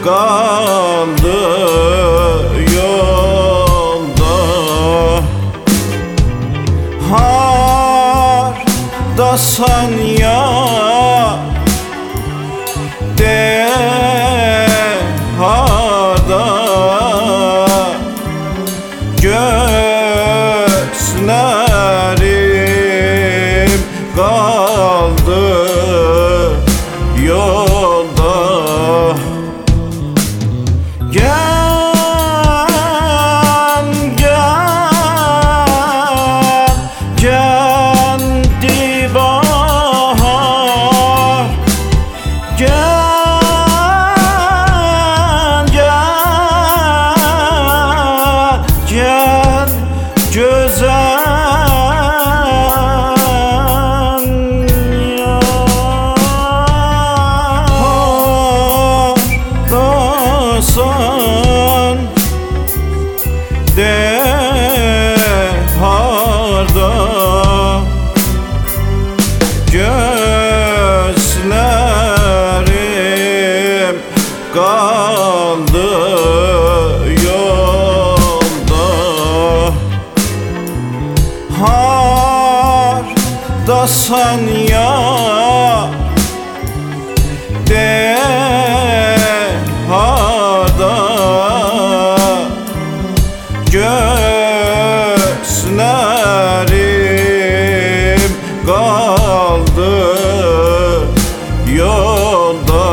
kaldı yolda. Hardasan ya de harda, gözlerim kaldı yolda. Gel gel kendi bahar, gel gel gel güzel yar. De harda, gözlerim kaldı yolda. Hardasan ya de harda, gözlerim kaldı yolda.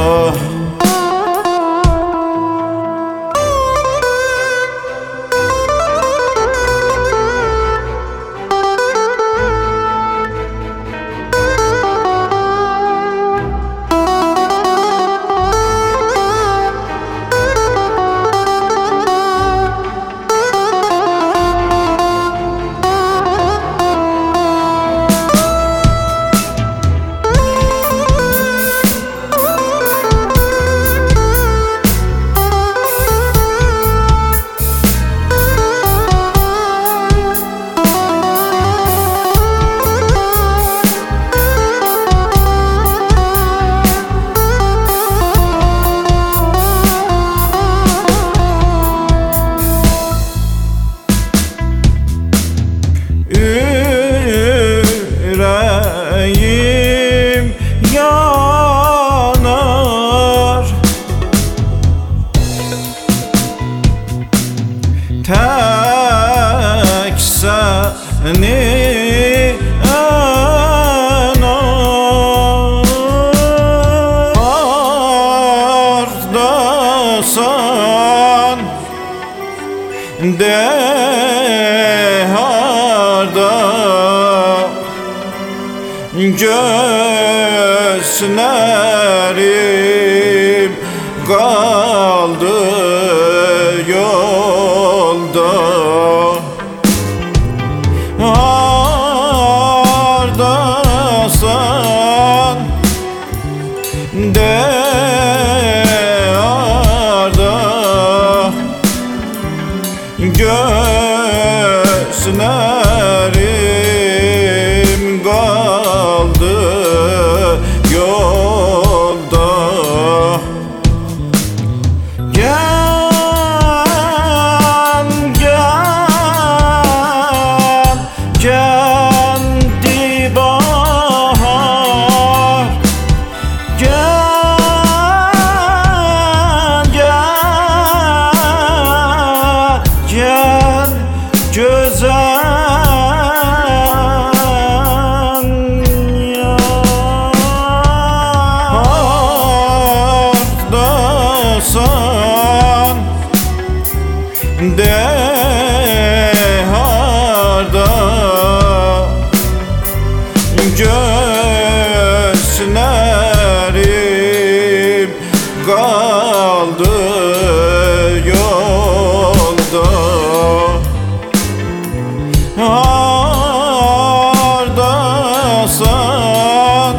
Yüreğim yanar, tek seni anar. Hardasan de harda, gözlerim kaldı yolda. Hardasan de harda, gözlerim kaldı yolda. Gel gel kendi bahar, gel gel gel güzel yar. Hardasan de harda, gözlerim kaldı yolda. Hardasan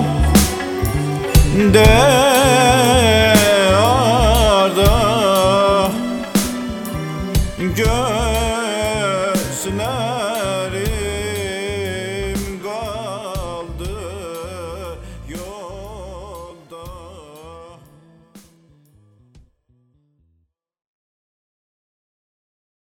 de harda, gözlerim